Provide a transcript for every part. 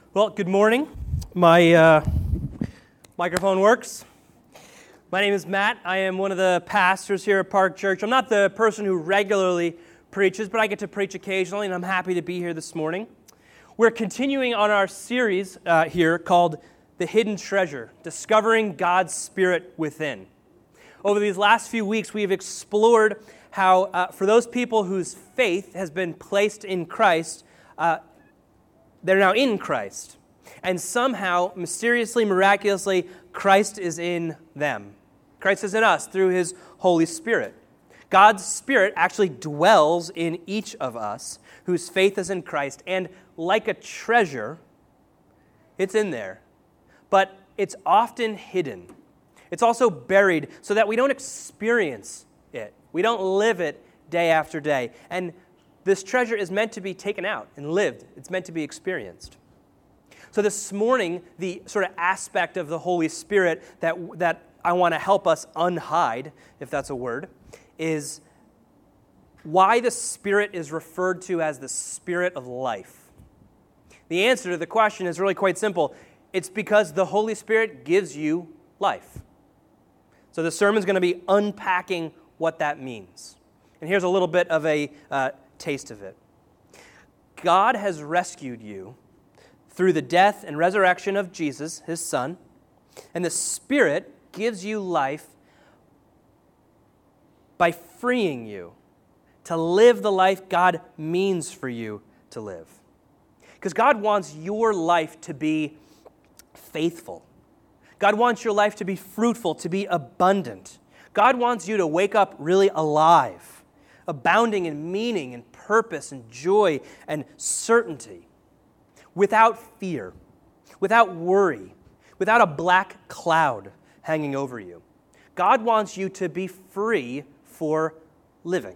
Well, good morning. My microphone works. My name is Matt. I am one of the pastors here at Park Church. I'm not the person who regularly preaches, but I get to preach occasionally, and I'm happy to be here this morning. We're continuing on our series here called The Hidden Treasure, Discovering God's Spirit Within. Over these last few weeks, we have explored how for those people whose faith has been placed in Christ, they're now in Christ. And somehow, mysteriously, miraculously, Christ is in them. Christ is in us through His Holy Spirit. God's Spirit actually dwells in each of us whose faith is in Christ. And like a treasure, it's in there. But it's often hidden. It's also buried so that we don't experience it. We don't live it day after day. And this treasure is meant to be taken out and lived. It's meant to be experienced. So this morning, the sort of aspect of the Holy Spirit that I want to help us unhide, if that's a word, is why the Spirit is referred to as the Spirit of life. The answer to the question is really quite simple. It's because the Holy Spirit gives you life. So the sermon's going to be unpacking what that means. And here's a little bit of a taste of it. God has rescued you through the death and resurrection of Jesus, His Son, and the Spirit gives you life by freeing you to live the life God means for you to live. Because God wants your life to be faithful. God wants your life to be fruitful, to be abundant. God wants you to wake up really alive, abounding in meaning and purpose and joy and certainty, without fear, without worry, without a black cloud hanging over you. God wants you to be free for living.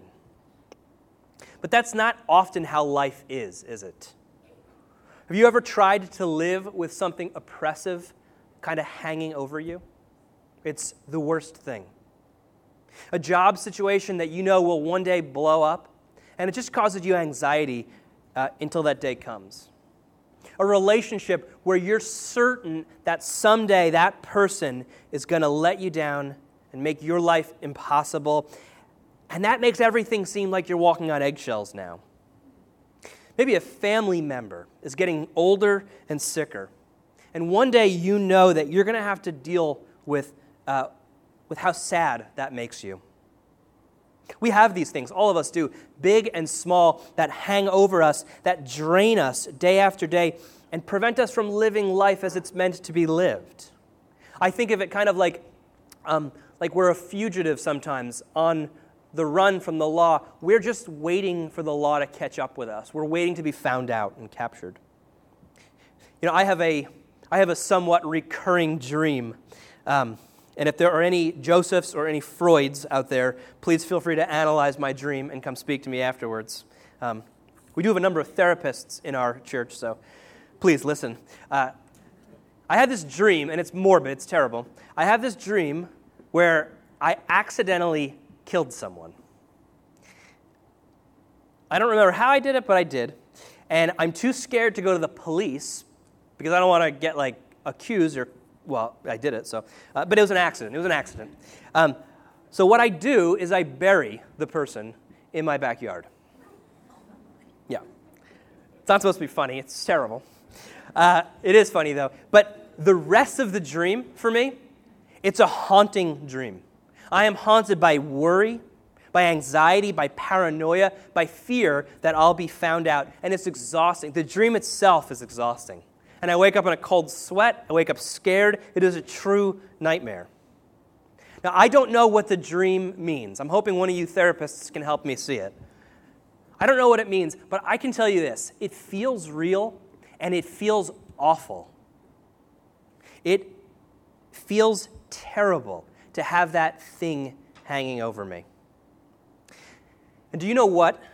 But that's not often how life is it? Have you ever tried to live with something oppressive kind of hanging over you? It's the worst thing. A job situation that you know will one day blow up, and it just causes you anxiety until that day comes. A relationship where you're certain that someday that person is going to let you down and make your life impossible, and that makes everything seem like you're walking on eggshells now. Maybe a family member is getting older and sicker, and one day you know that you're going to have to deal with how sad that makes you. We have these things, all of us do, big and small, that hang over us, that drain us day after day, and prevent us from living life as it's meant to be lived. I think of it kind of like we're a fugitive sometimes on the run from the law. We're just waiting for the law to catch up with us. We're waiting to be found out and captured. You know, I have a somewhat recurring dream. And if there are any Josephs or any Freuds out there, please feel free to analyze my dream and come speak to me afterwards. We do have a number of therapists in our church, so please listen. I had this dream, and it's morbid, it's terrible. I have this dream where I accidentally killed someone. I don't remember how I did it, but I did. And I'm too scared to go to the police because I don't want to get, accused or... Well, I did it, but it was an accident. It was an accident. So what I do is I bury the person in my backyard. Yeah. It's not supposed to be funny. It's terrible. It is funny, though. But the rest of the dream, for me, it's a haunting dream. I am haunted by worry, by anxiety, by paranoia, by fear that I'll be found out. And it's exhausting. The dream itself is exhausting. And I wake up in a cold sweat. I wake up scared. It is a true nightmare. Now, I don't know what the dream means. I'm hoping one of you therapists can help me see it. I don't know what it means, but I can tell you this. It feels real, and it feels awful. It feels terrible to have that thing hanging over me. And do you know what?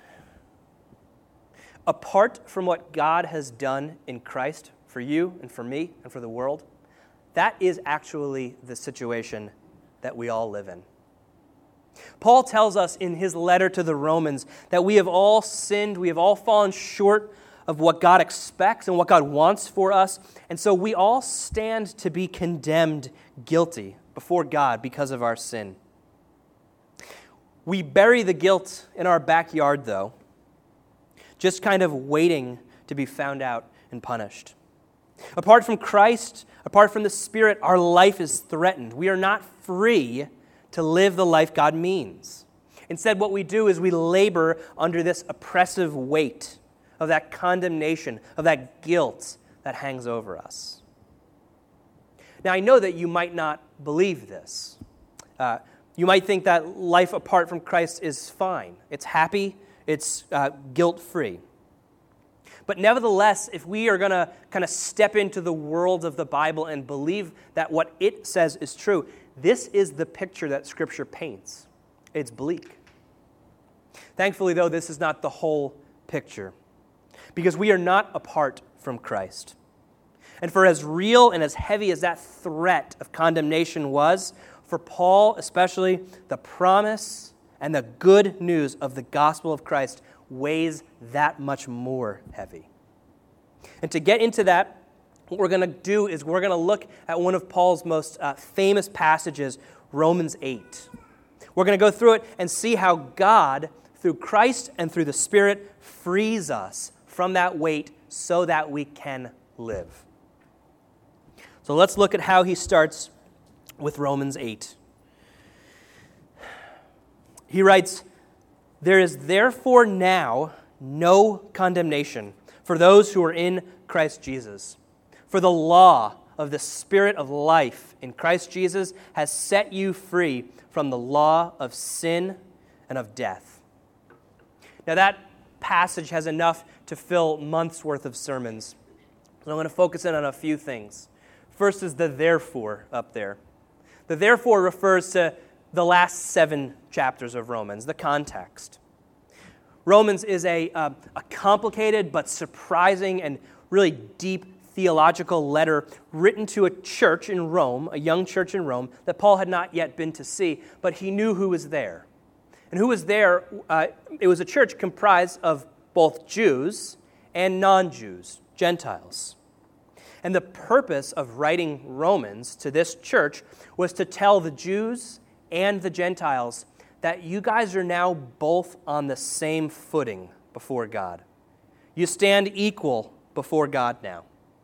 Apart from what God has done in Christ, for you and for me and for the world, that is actually the situation that we all live in. Paul tells us in his letter to the Romans that we have all sinned, we have all fallen short of what God expects and what God wants for us. And so we all stand to be condemned guilty before God because of our sin. We bury the guilt in our backyard, though, just kind of waiting to be found out and punished. Apart from Christ, apart from the Spirit, our life is threatened. We are not free to live the life God means. Instead, what we do is we labor under this oppressive weight of that condemnation, of that guilt that hangs over us. Now, I know that you might not believe this. You might think that life apart from Christ is fine. It's happy, it's guilt-free. But nevertheless, if we are going to kind of step into the world of the Bible and believe that what it says is true, this is the picture that Scripture paints. It's bleak. Thankfully, though, this is not the whole picture, because we are not apart from Christ. And for as real and as heavy as that threat of condemnation was, for Paul especially, the promise and the good news of the gospel of Christ weighs that much more heavy. And to get into that, what we're going to do is we're going to look at one of Paul's most famous passages, Romans 8. We're going to go through it and see how God, through Christ and through the Spirit, frees us from that weight so that we can live. So let's look at how he starts with Romans 8. He writes, "There is therefore now no condemnation for those who are in Christ Jesus. For the law of the Spirit of life in Christ Jesus has set you free from the law of sin and of death." Now that passage has enough to fill months' worth of sermons. So I'm going to focus in on a few things. First is the therefore up there. The therefore refers to the last 7 chapters of Romans, the context. Romans is a complicated but surprising and really deep theological letter written to a church in Rome, a young church in Rome, that Paul had not yet been to see, but he knew who was there. And who was there? It was a church comprised of both Jews and non-Jews, Gentiles. And the purpose of writing Romans to this church was to tell the Jews and the Gentiles that you guys are now both on the same footing before God. You stand equal before God now.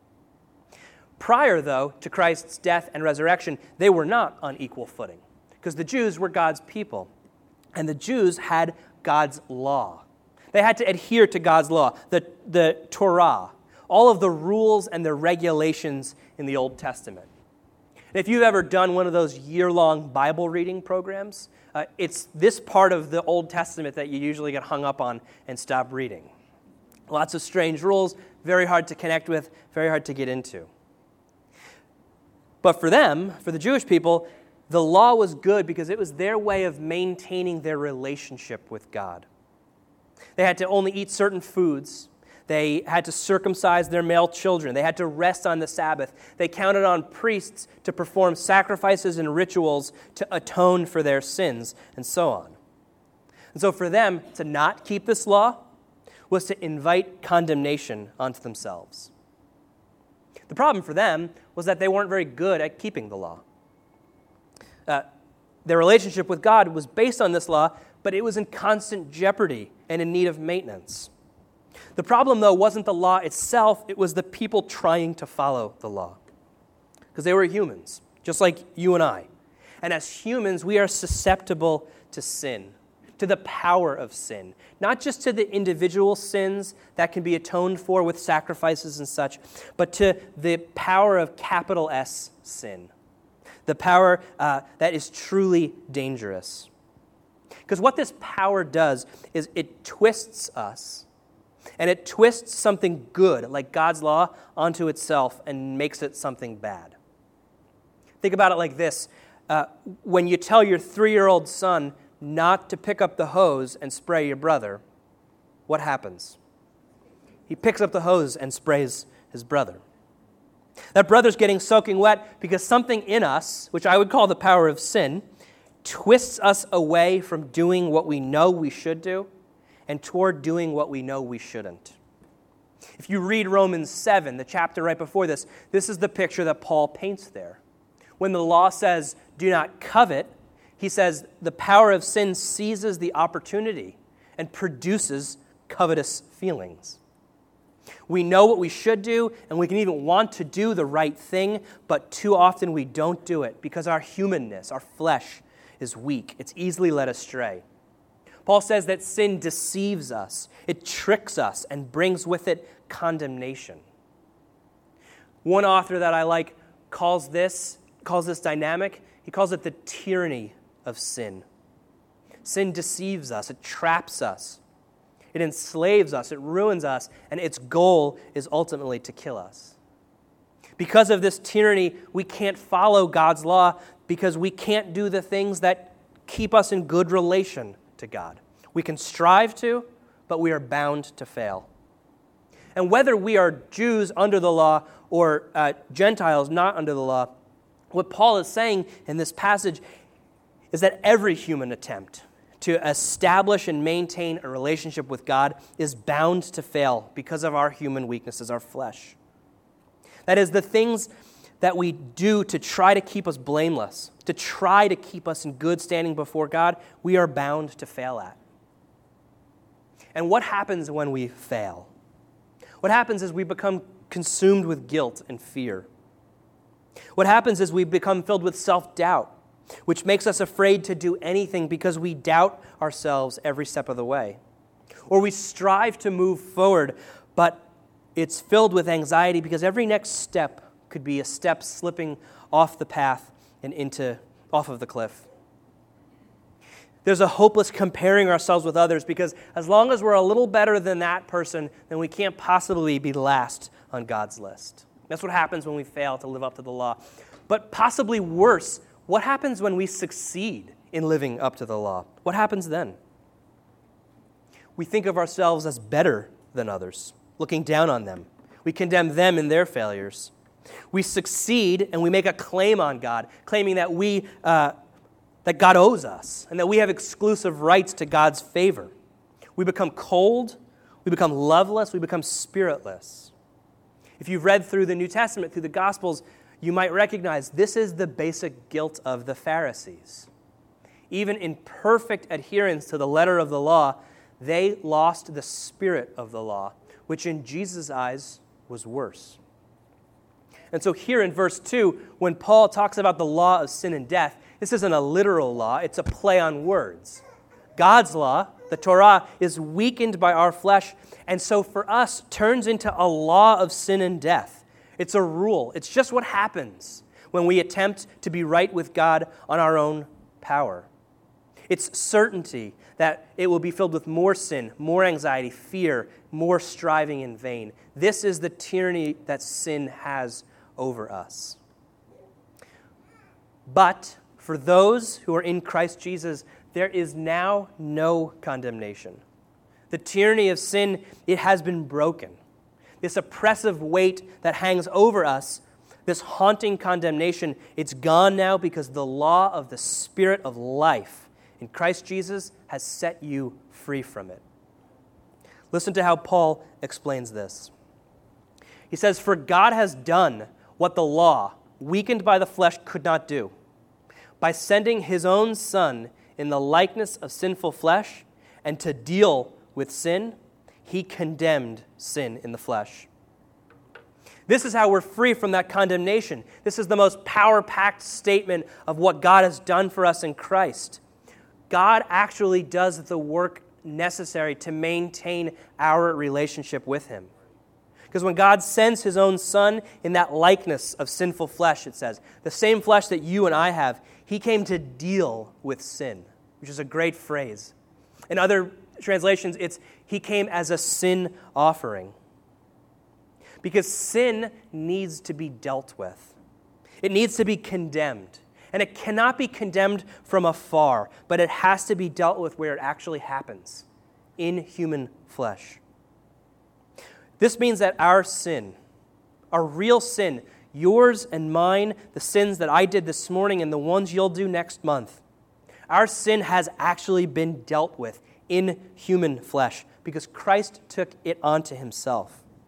Prior, though, to Christ's death and resurrection, they were not on equal footing because the Jews were God's people, and the Jews had God's law. They had to adhere to God's law, the Torah, all of the rules and the regulations in the Old Testament. And if you've ever done one of those year-long Bible reading programs, it's this part of the Old Testament that you usually get hung up on and stop reading. Lots of strange rules, very hard to connect with, very hard to get into. But for them, for the Jewish people, the law was good because it was their way of maintaining their relationship with God. They had to only eat certain foods. They had to circumcise their male children. They had to rest on the Sabbath. They counted on priests to perform sacrifices and rituals to atone for their sins, and so on. And so for them, to not keep this law was to invite condemnation onto themselves. The problem for them was that they weren't very good at keeping the law. Their relationship with God was based on this law, but it was in constant jeopardy and in need of maintenance. The problem, though, wasn't the law itself, it was the people trying to follow the law. Because they were humans, just like you and I. And as humans, we are susceptible to sin, to the power of sin. Not just to the individual sins that can be atoned for with sacrifices and such, but to the power of capital S sin. The power that is truly dangerous. Because what this power does is it twists us. And it twists something good, like God's law, onto itself and makes it something bad. Think about it like this. When you tell your 3-year-old son not to pick up the hose and spray your brother, what happens? He picks up the hose and sprays his brother. That brother's getting soaking wet because something in us, which I would call the power of sin, twists us away from doing what we know we should do and toward doing what we know we shouldn't. If you read Romans 7, the chapter right before this, this is the picture that Paul paints there. When the law says, do not covet, he says the power of sin seizes the opportunity and produces covetous feelings. We know what we should do, and we can even want to do the right thing, but too often we don't do it because our humanness, our flesh, is weak. It's easily led astray. Paul says that sin deceives us, it tricks us, and brings with it condemnation. One author that I like calls this dynamic, he calls it the tyranny of sin. Sin deceives us, it traps us, it enslaves us, it ruins us, and its goal is ultimately to kill us. Because of this tyranny, we can't follow God's law because we can't do the things that keep us in good relation to God. We can strive to, but we are bound to fail. And whether we are Jews under the law or Gentiles not under the law, what Paul is saying in this passage is that every human attempt to establish and maintain a relationship with God is bound to fail because of our human weaknesses, our flesh. That is, the things that we do to try to keep us blameless, to try to keep us in good standing before God, we are bound to fail at. And what happens when we fail? What happens is we become consumed with guilt and fear. What happens is we become filled with self-doubt, which makes us afraid to do anything because we doubt ourselves every step of the way. Or we strive to move forward, but it's filled with anxiety because every next step could be a step slipping off the path and off of the cliff. There's a hopeless comparing ourselves with others because as long as we're a little better than that person, then we can't possibly be last on God's list. That's what happens when we fail to live up to the law. But possibly worse, what happens when we succeed in living up to the law? What happens then? We think of ourselves as better than others, looking down on them. We condemn them in their failures. We succeed and we make a claim on God, claiming that that God owes us and that we have exclusive rights to God's favor. We become cold, we become loveless, we become spiritless. If you've read through the New Testament, through the Gospels, you might recognize this is the basic guilt of the Pharisees. Even in perfect adherence to the letter of the law, they lost the spirit of the law, which in Jesus' eyes was worse. And so here in verse 2, when Paul talks about the law of sin and death, this isn't a literal law, it's a play on words. God's law, the Torah, is weakened by our flesh, and so for us turns into a law of sin and death. It's a rule. It's just what happens when we attempt to be right with God on our own power. It's certainty that it will be filled with more sin, more anxiety, fear, more striving in vain. This is the tyranny that sin has over us. But for those who are in Christ Jesus, there is now no condemnation. The tyranny of sin, it has been broken. This oppressive weight that hangs over us, this haunting condemnation, it's gone now because the law of the Spirit of life in Christ Jesus has set you free from it. Listen to how Paul explains this. He says, "For God has done what the law, weakened by the flesh, could not do. By sending his own Son in the likeness of sinful flesh, and to deal with sin, he condemned sin in the flesh." This is how we're free from that condemnation. This is the most power-packed statement of what God has done for us in Christ. God actually does the work necessary to maintain our relationship with him. Because when God sends his own Son in that likeness of sinful flesh, it says, the same flesh that you and I have, he came to deal with sin, which is a great phrase. In other translations, it's he came as a sin offering. Because sin needs to be dealt with. It needs to be condemned. And it cannot be condemned from afar, but it has to be dealt with where it actually happens, in human flesh. This means that our sin, our real sin, yours and mine, the sins that I did this morning and the ones you'll do next month, our sin has actually been dealt with in human flesh because Christ took it onto himself.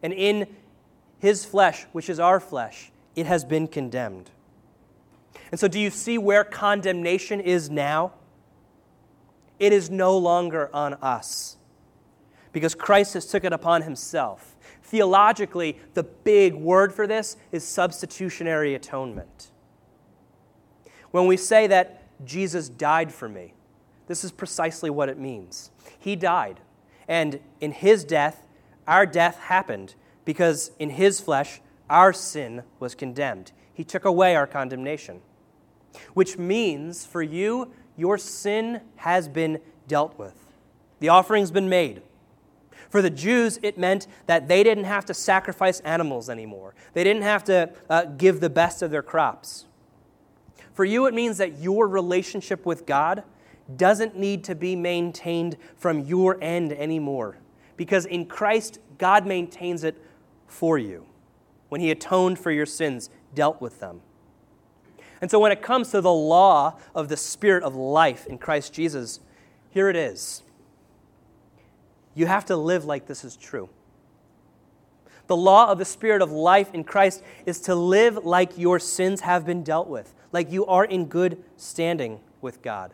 And in his flesh, which is our flesh, it has been condemned. And so do you see where condemnation is now? It is no longer on us because Christ has took it upon himself. Theologically, the big word for this is substitutionary atonement. When we say that Jesus died for me, this is precisely what it means. He died, and in his death, our death happened because in his flesh, our sin was condemned. He took away our condemnation, which means for you, your sin has been dealt with. The offering's been made. For the Jews, it meant that they didn't have to sacrifice animals anymore. They didn't have to give the best of their crops. For you, it means that your relationship with God doesn't need to be maintained from your end anymore, because in Christ, God maintains it for you when he atoned for your sins, dealt with them. And so when it comes to the law of the Spirit of life in Christ Jesus, here it is. You have to live like this is true. The law of the Spirit of life in Christ is to live like your sins have been dealt with, like you are in good standing with God.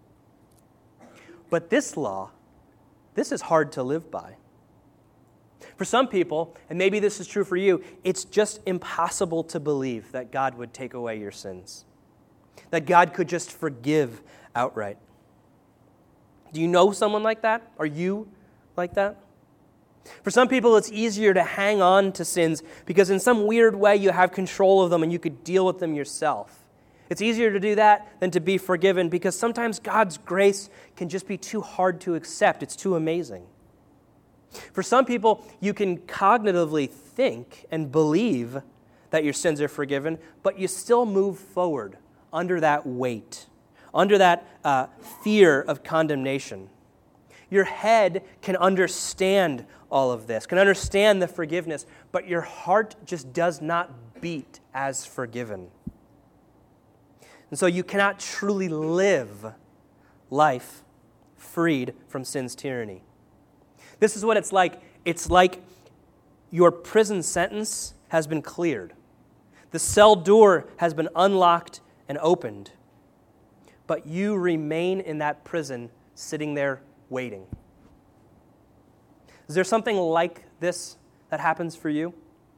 But this law, this is hard to live by. For some people, and maybe this is true for you, it's just impossible to believe that God would take away your sins, that God could just forgive outright. Do you know someone like that? Are you like that? For some people, it's easier to hang on to sins because in some weird way you have control of them and you could deal with them yourself. It's easier to do that than to be forgiven because sometimes God's grace can just be too hard to accept. It's too amazing. For some people, you can cognitively think and believe that your sins are forgiven, but you still move forward under that weight, under that fear of condemnation. Your head can understand all of this, can understand the forgiveness, but your heart just does not beat as forgiven. And so you cannot truly live life freed from sin's tyranny. This is what it's like. It's like your prison sentence has been cleared. The cell door has been unlocked and opened, but you remain in that prison sitting there waiting. Is there something like this that happens for you?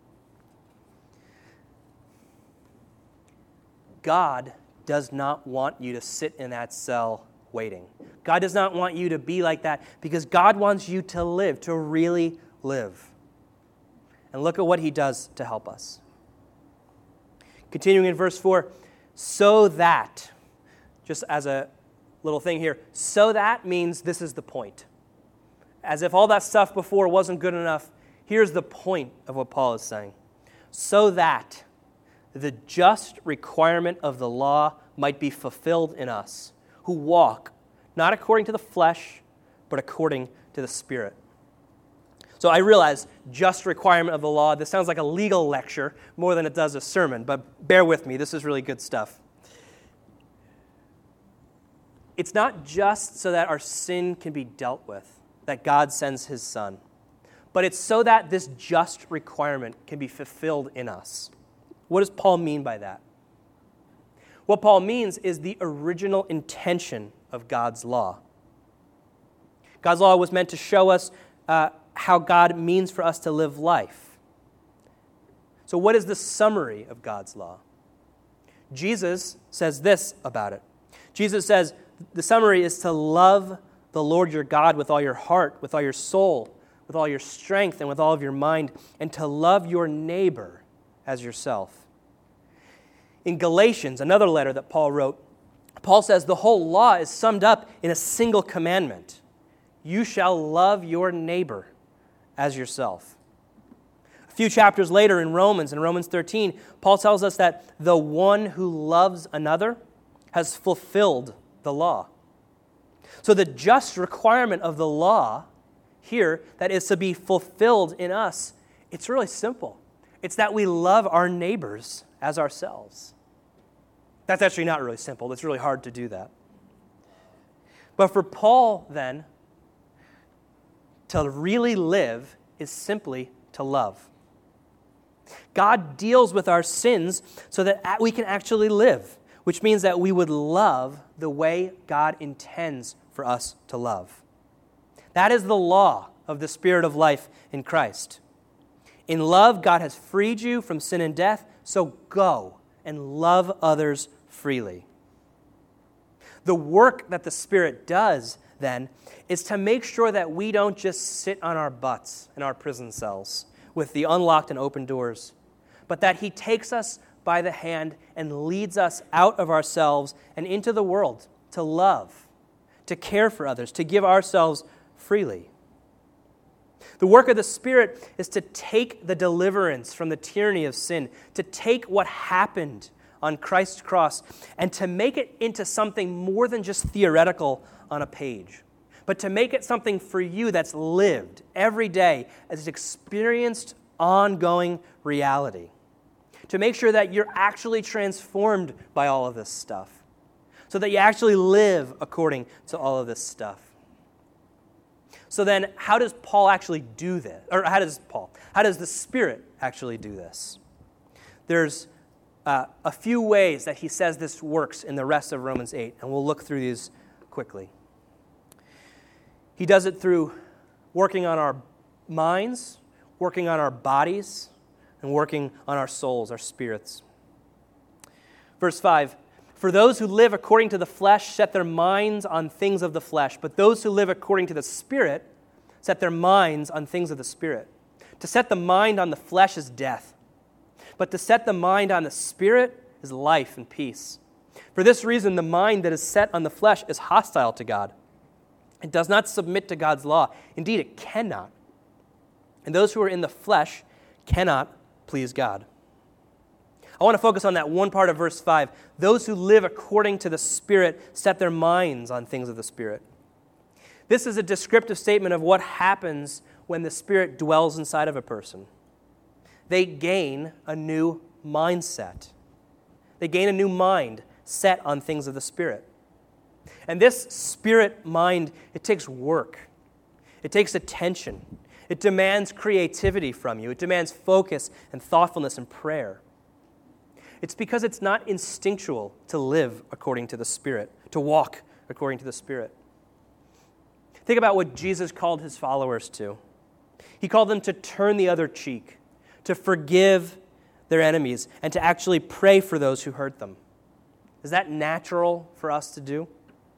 God does not want you to sit in that cell waiting. God does not want you to be like that because God wants you to live, to really live. And look at what he does to help us. Continuing in verse 4, so that, just as a little thing here, so that means this is the point. As if all that stuff before wasn't good enough, here's the point of what Paul is saying. So that the just requirement of the law might be fulfilled in us, who walk not according to the flesh, but according to the Spirit. So I realize just requirement of the law, this sounds like a legal lecture more than it does a sermon, but bear with me, this is really good stuff. It's not just so that our sin can be dealt with, that God sends his Son, but it's so that this just requirement can be fulfilled in us. What does Paul mean by that? What Paul means is the original intention of God's law. God's law was meant to show us how God means for us to live life. So what is the summary of God's law? Jesus says this about it. Jesus says the summary is to love the Lord your God with all your heart, with all your soul, with all your strength, and with all of your mind, and to love your neighbor as yourself. In Galatians, another letter that Paul wrote, Paul says the whole law is summed up in a single commandment. You shall love your neighbor as yourself. A few chapters later in Romans 13, Paul tells us that the one who loves another has fulfilled the law. So the just requirement of the law here that is to be fulfilled in us, it's really simple. It's that we love our neighbors as ourselves. That's actually not really simple. It's really hard to do that. But for Paul, then, to really live is simply to love. God deals with our sins so that we can actually live, which means that we would love the way God intends for us to love. That is the law of the Spirit of life in Christ. In love, God has freed you from sin and death, so go and love others freely. The work that the Spirit does, then, is to make sure that we don't just sit on our butts in our prison cells with the unlocked and open doors, but that He takes us by the hand and leads us out of ourselves and into the world to love, to care for others, to give ourselves freely. The work of the Spirit is to take the deliverance from the tyranny of sin, to take what happened on Christ's cross and to make it into something more than just theoretical on a page, but to make it something for you that's lived every day as an experienced, ongoing reality. To make sure that you're actually transformed by all of this stuff, so that you actually live according to all of this stuff. So then, how does Paul actually do this? Or how does the Spirit actually do this? There's a few ways that he says this works in the rest of Romans 8, and we'll look through these quickly. He does it through working on our minds, working on our bodies, and working on our souls, our spirits. Verse 5, for those who live according to the flesh set their minds on things of the flesh, but those who live according to the Spirit set their minds on things of the Spirit. To set the mind on the flesh is death, but to set the mind on the Spirit is life and peace. For this reason, the mind that is set on the flesh is hostile to God. It does not submit to God's law. Indeed, it cannot. And those who are in the flesh cannot please God. I want to focus on that one part of verse 5. Those who live according to the Spirit set their minds on things of the Spirit. This is a descriptive statement of what happens when the Spirit dwells inside of a person. They gain a new mindset. They gain a new mind set on things of the Spirit. And this Spirit mind, it takes work. It takes attention. It demands creativity from you. It demands focus and thoughtfulness and prayer. It's because it's not instinctual to live according to the Spirit, to walk according to the Spirit. Think about what Jesus called his followers to. He called them to turn the other cheek, to forgive their enemies, and to actually pray for those who hurt them. Is that natural for us to do?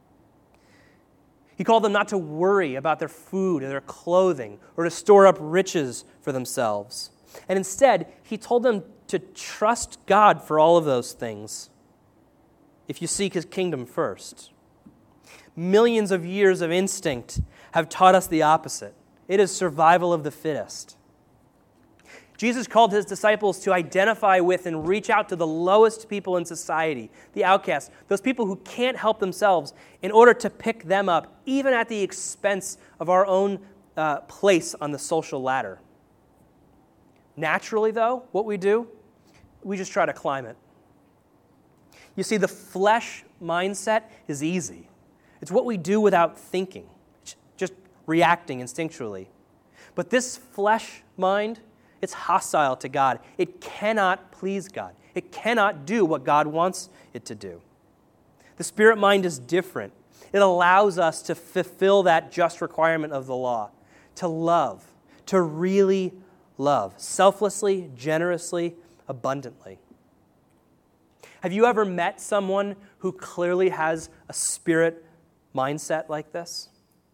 He called them not to worry about their food or their clothing or to store up riches for themselves. And instead, he told them to trust God for all of those things if you seek his kingdom first. Millions of years of instinct have taught us the opposite. It is survival of the fittest. Jesus called his disciples to identify with and reach out to the lowest people in society, the outcasts, those people who can't help themselves, in order to pick them up, even at the expense of our own place on the social ladder. Naturally, though, what we do, we just try to climb it. You see, the flesh mindset is easy. It's what we do without thinking, just reacting instinctually. But this flesh mind, it's hostile to God. It cannot please God. It cannot do what God wants it to do. The spirit mind is different. It allows us to fulfill that just requirement of the law, to love, to really love, selflessly, generously, abundantly. Have you ever met someone who clearly has a spirit mindset like this?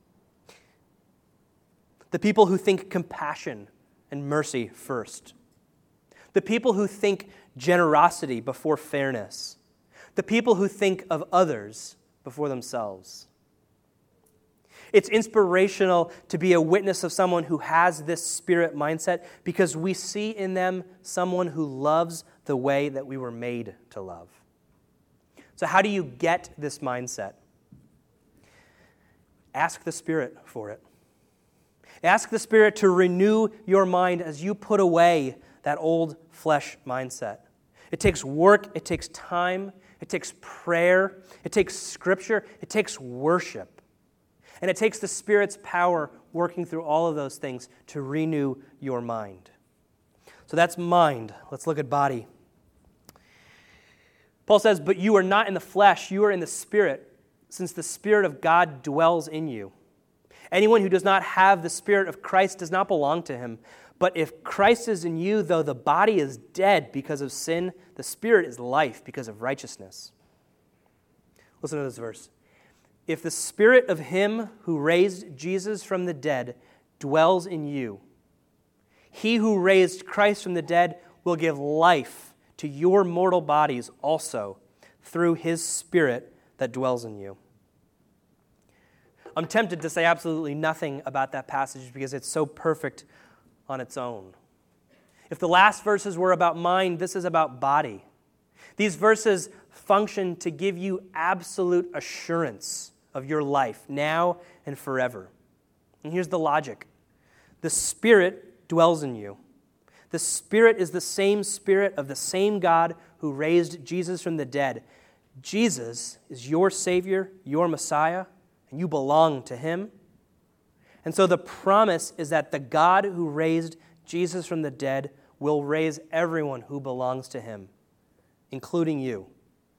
The people who think compassion and mercy first. The people who think generosity before fairness. The people who think of others before themselves. It's inspirational to be a witness of someone who has this spirit mindset because we see in them someone who loves the way that we were made to love. So how do you get this mindset? Ask the Spirit for it. Ask the Spirit to renew your mind as you put away that old flesh mindset. It takes work, it takes time, it takes prayer, it takes scripture, it takes worship. And it takes the Spirit's power working through all of those things to renew your mind. So that's mind. Let's look at body. Paul says, "But you are not in the flesh, you are in the Spirit, since the Spirit of God dwells in you. Anyone who does not have the Spirit of Christ does not belong to him. But if Christ is in you, though the body is dead because of sin, the Spirit is life because of righteousness." Listen to this verse. "If the Spirit of him who raised Jesus from the dead dwells in you, he who raised Christ from the dead will give life to your mortal bodies also through his Spirit that dwells in you." I'm tempted to say absolutely nothing about that passage because it's so perfect on its own. If the last verses were about mind, this is about body. These verses function to give you absolute assurance of your life now and forever. And here's the logic. The Spirit dwells in you. The Spirit is the same Spirit of the same God who raised Jesus from the dead. Jesus is your Savior, your Messiah, and you belong to him. And so the promise is that the God who raised Jesus from the dead will raise everyone who belongs to him, including you.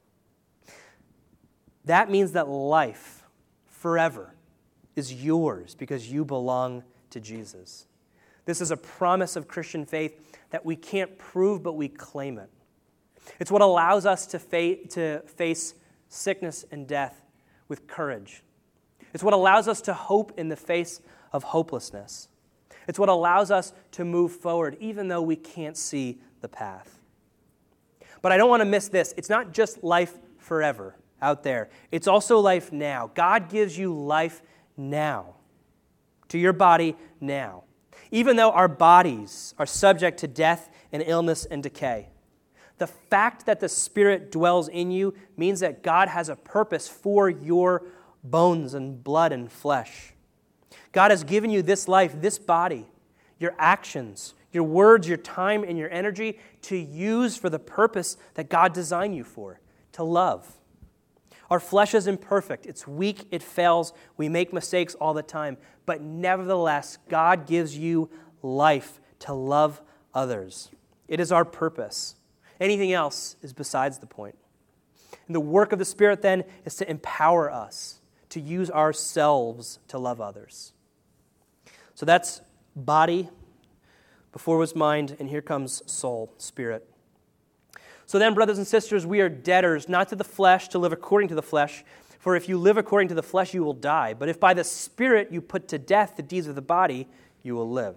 That means that life forever is yours because you belong to Jesus. This is a promise of Christian faith that we can't prove, but we claim it. It's what allows us to face sickness and death with courage. It's what allows us to hope in the face of hopelessness. It's what allows us to move forward, even though we can't see the path. But I don't want to miss this. It's not just life forever out there. It's also life now. God gives you life now, to your body now. Even though our bodies are subject to death and illness and decay, the fact that the Spirit dwells in you means that God has a purpose for your bones and blood and flesh. God has given you this life, this body, your actions, your words, your time, and your energy to use for the purpose that God designed you for, to love. Our flesh is imperfect. It's weak. It fails. We make mistakes all the time. But nevertheless, God gives you life to love others. It is our purpose. Anything else is besides the point. And the work of the Spirit then is to empower us to use ourselves to love others. So that's body. Before was mind, and here comes soul, spirit. So then, brothers and sisters, we are debtors, not to the flesh, to live according to the flesh. For if you live according to the flesh, you will die. But if by the Spirit you put to death the deeds of the body, you will live.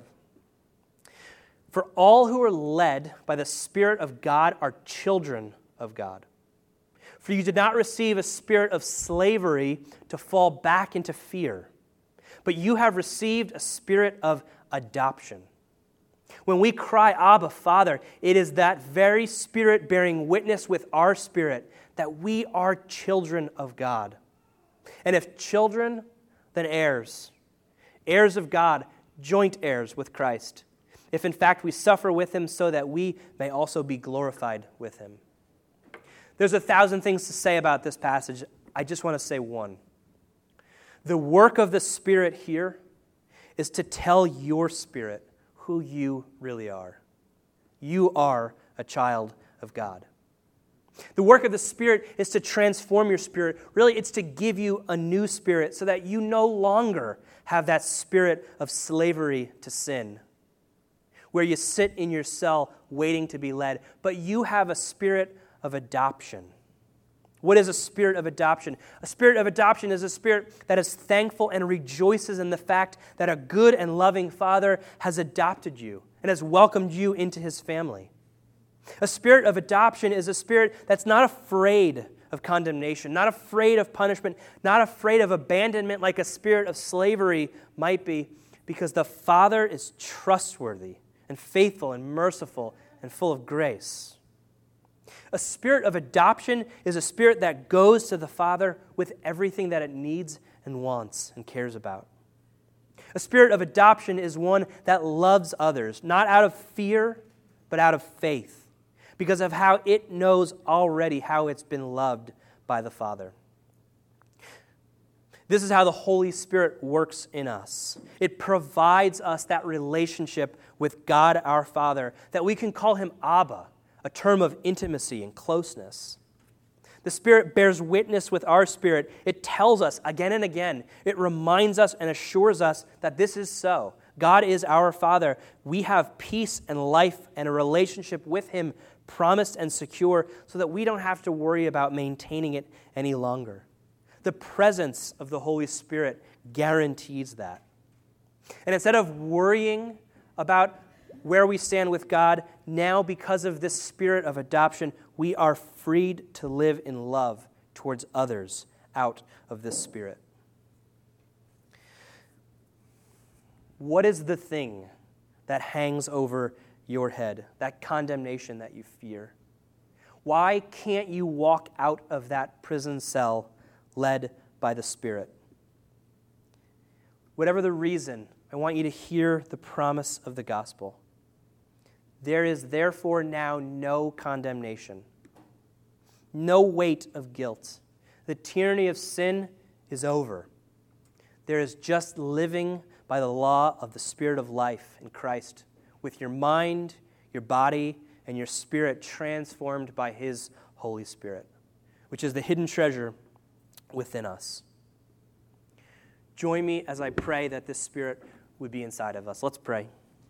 For all who are led by the Spirit of God are children of God. For you did not receive a spirit of slavery to fall back into fear, but you have received a spirit of adoption. When we cry, Abba, Father, it is that very Spirit bearing witness with our spirit that we are children of God. And if children, then heirs, heirs of God, joint heirs with Christ, if in fact we suffer with him so that we may also be glorified with him. There's 1,000 things to say about this passage. I just want to say one. The work of the Spirit here is to tell your spirit who you really are. You are a child of God. The work of the Spirit is to transform your spirit. Really, it's to give you a new spirit so that you no longer have that spirit of slavery to sin, where you sit in your cell waiting to be led, but you have a spirit of adoption. What is a spirit of adoption? A spirit of adoption is a spirit that is thankful and rejoices in the fact that a good and loving Father has adopted you and has welcomed you into his family. A spirit of adoption is a spirit that's not afraid of condemnation, not afraid of punishment, not afraid of abandonment like a spirit of slavery might be, because the Father is trustworthy and faithful and merciful and full of grace. A spirit of adoption is a spirit that goes to the Father with everything that it needs and wants and cares about. A spirit of adoption is one that loves others, not out of fear, but out of faith, because of how it knows already how it's been loved by the Father. This is how the Holy Spirit works in us. It provides us that relationship with God our Father, that we can call him Abba, a term of intimacy and closeness. The Spirit bears witness with our spirit. It tells us again and again. It reminds us and assures us that this is so. God is our Father. We have peace and life and a relationship with him promised and secure so that we don't have to worry about maintaining it any longer. The presence of the Holy Spirit guarantees that. And instead of worrying about where we stand with God, now because of this spirit of adoption, we are freed to live in love towards others out of this spirit. What is the thing that hangs over your head, that condemnation that you fear? Why can't you walk out of that prison cell led by the Spirit? Whatever the reason, I want you to hear the promise of the gospel. There is therefore now no condemnation, no weight of guilt. The tyranny of sin is over. There is just living by the law of the Spirit of life in Christ, with your mind, your body, and your spirit transformed by his Holy Spirit, which is the hidden treasure within us. Join me as I pray that this Spirit would be inside of us. Let's pray.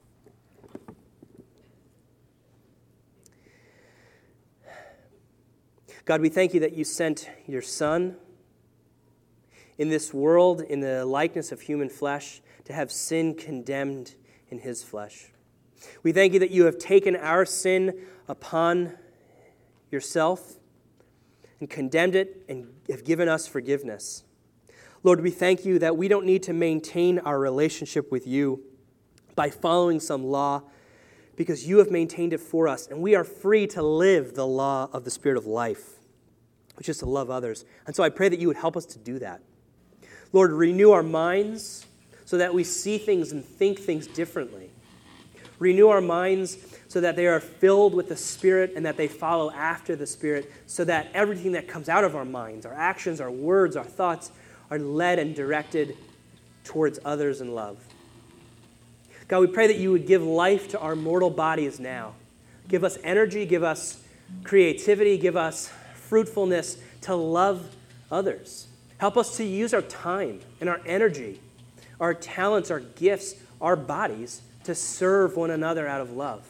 God, we thank you that you sent your Son in this world, in the likeness of human flesh, to have sin condemned in his flesh. We thank you that you have taken our sin upon yourself and condemned it and have given us forgiveness. Lord, we thank you that we don't need to maintain our relationship with you by following some law, because you have maintained it for us, and we are free to live the law of the Spirit of life, which is to love others. And so I pray that you would help us to do that. Lord, renew our minds so that we see things and think things differently. Renew our minds so that they are filled with the Spirit and that they follow after the Spirit, so that everything that comes out of our minds, our actions, our words, our thoughts, are led and directed towards others in love. God, we pray that you would give life to our mortal bodies now. Give us energy, give us creativity, give us fruitfulness to love others. Help us to use our time and our energy, our talents, our gifts, our bodies to serve one another out of love.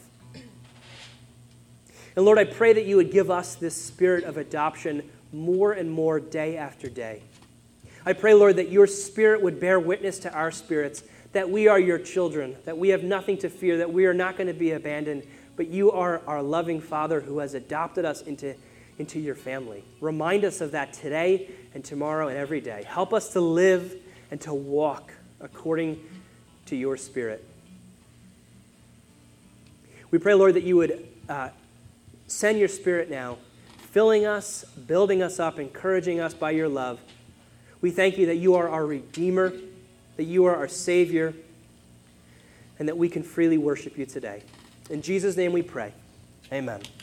And Lord, I pray that you would give us this spirit of adoption more and more day after day. I pray, Lord, that your Spirit would bear witness to our spirits that we are your children, that we have nothing to fear, that we are not going to be abandoned, but you are our loving Father who has adopted us into your family. Remind us of that today and tomorrow and every day. Help us to live and to walk according to your Spirit. We pray, Lord, that you would send your Spirit now, filling us, building us up, encouraging us by your love. We thank you that you are our Redeemer, that you are our Savior, and that we can freely worship you today. In Jesus' name we pray. Amen.